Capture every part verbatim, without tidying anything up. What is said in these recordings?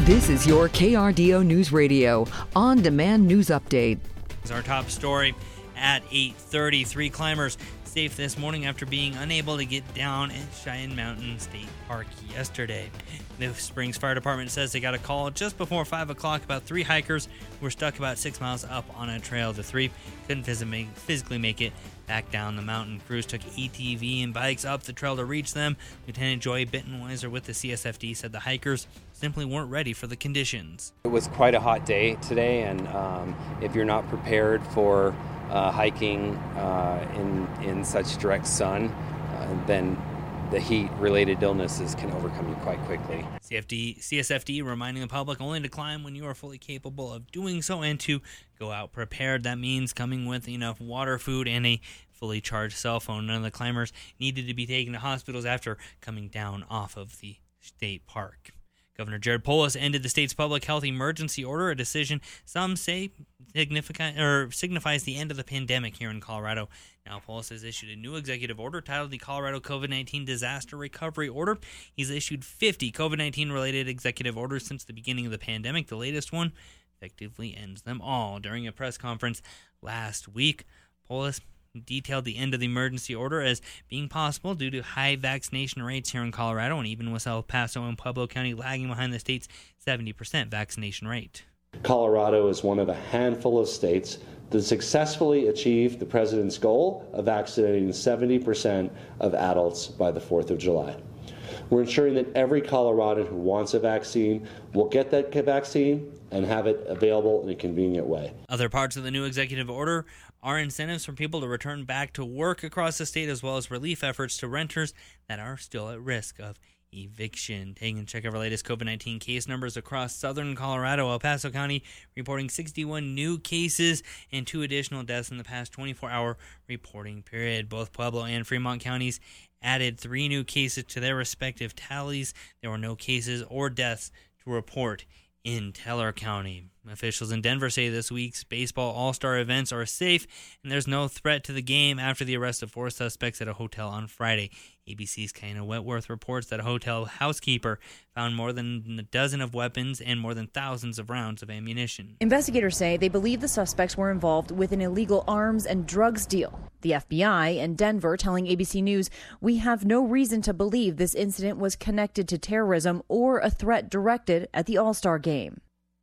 This is your K R D O News Radio on-demand news update. Is our top story at eight thirty. Three climbers safe this morning after being unable to get down at Cheyenne Mountain State Park yesterday. The Springs Fire Department says they got a call just before five o'clock about three hikers who were stuck about six miles up on a trail. The three couldn't physically make it back down the mountain. Crews took A T V and bikes up the trail to reach them. Lieutenant Joy Bittenweiser with the C S F D said the hikers simply weren't ready for the conditions. It was quite a hot day today, and um, if you're not prepared for uh, hiking uh, in, in such direct sun, uh, then the heat-related illnesses can overcome you quite quickly. C F D, C S F D reminding the public only to climb when you are fully capable of doing so and to go out prepared. That means coming with enough water, food, and a fully charged cell phone. None of the climbers needed to be taken to hospitals after coming down off of the state park. Governor Jared Polis ended the state's public health emergency order, a decision some say significant or signifies the end of the pandemic here in Colorado. Now, Polis has issued a new executive order titled the Colorado COVID nineteen Disaster Recovery Order. He's issued fifty COVID nineteen related executive orders since the beginning of the pandemic. The latest one effectively ends them all. During a press conference last week, Polis detailed the end of the emergency order as being possible due to high vaccination rates here in Colorado, and even with El Paso and Pueblo County lagging behind the state's seventy percent vaccination rate. Colorado is one of a handful of states that successfully achieved the president's goal of vaccinating seventy percent of adults by the fourth of July. We're ensuring that every Coloradan who wants a vaccine will get that vaccine and have it available in a convenient way. Other parts of the new executive order are incentives for people to return back to work across the state, as well as relief efforts to renters that are still at risk of eviction. Taking a check of our latest COVID nineteen case numbers across southern Colorado. El Paso County reporting sixty-one new cases and two additional deaths in the past twenty-four hour reporting period. Both Pueblo and Fremont counties added three new cases to their respective tallies. There were no cases or deaths to report in Teller County. Officials in Denver say this week's baseball all-star events are safe and there's no threat to the game after the arrest of four suspects at a hotel on Friday. A B C's Kiana Wentworth reports that a hotel housekeeper found more than a dozen of weapons and more than thousands of rounds of ammunition. Investigators say they believe the suspects were involved with an illegal arms and drugs deal. The F B I in Denver telling A B C News, "We have no reason to believe this incident was connected to terrorism or a threat directed at the All-Star game."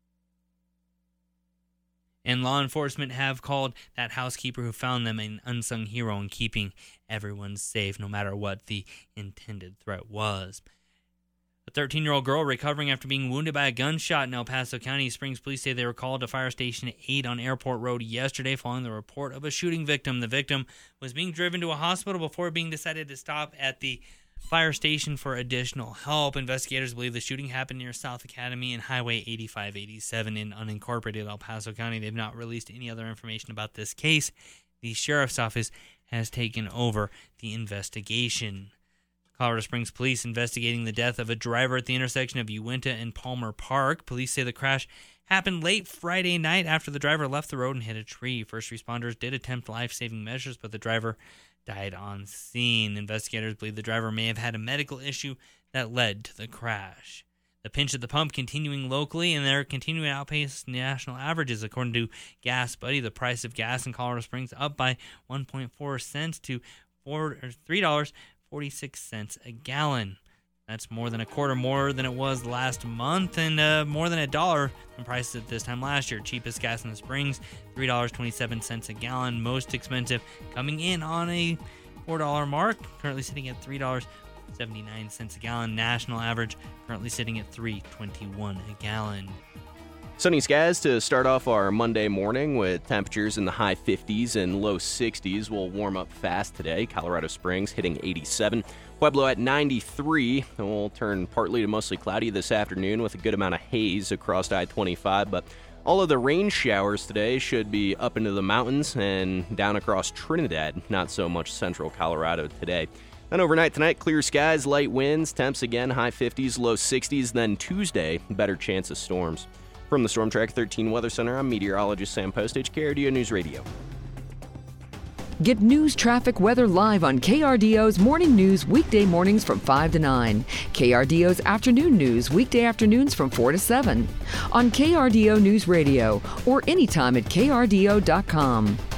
And law enforcement have called that housekeeper who found them an unsung hero in keeping everyone safe, no matter what the intended threat was. A thirteen-year-old girl recovering after being wounded by a gunshot in El Paso County. Springs police say they were called to Fire Station eight on Airport Road yesterday following the report of a shooting victim. The victim was being driven to a hospital before being decided to stop at the fire station for additional help. Investigators believe the shooting happened near South Academy and Highway eighty-five eighty-seven in unincorporated El Paso County. They've not released any other information about this case. The sheriff's office has taken over the investigation. Colorado Springs police investigating the death of a driver at the intersection of Uinta and Palmer Park. Police say the crash happened late Friday night after the driver left the road and hit a tree. First responders did attempt life-saving measures, but the driver died on scene. Investigators believe the driver may have had a medical issue that led to the crash. The pinch at the pump continuing locally, and they're continuing to outpace national averages. According to Gas Buddy, the price of gas in Colorado Springs up by one point four cents to three dollars and forty-six cents a gallon. That's more than a quarter more than it was last month, and uh, more than a dollar in prices at this time last year. Cheapest gas in the Springs, three dollars and twenty-seven cents a gallon. Most expensive, coming in on a four dollar mark, currently sitting at three dollars and seventy-nine cents a gallon. National average currently sitting at three dollars and twenty-one cents a gallon. Sunny skies to start off our Monday morning with temperatures in the high fifties and low sixties. We'll warm up fast today. Colorado Springs hitting eighty-seven. Pueblo at ninety-three. And we'll turn partly to mostly cloudy this afternoon with a good amount of haze across I twenty-five. But all of the rain showers today should be up into the mountains and down across Trinidad. Not so much central Colorado today. Then overnight tonight, clear skies, light winds, temps again, high fifties, low sixties. Then Tuesday, better chance of storms. From the Storm Track thirteen Weather Center, I'm meteorologist Sam Postage, K R D O News Radio. Get news, traffic, weather live on K R D O's Morning News weekday mornings from five to nine. K R D O's Afternoon News weekday afternoons from four to seven. On K R D O News Radio or anytime at K R D O dot com.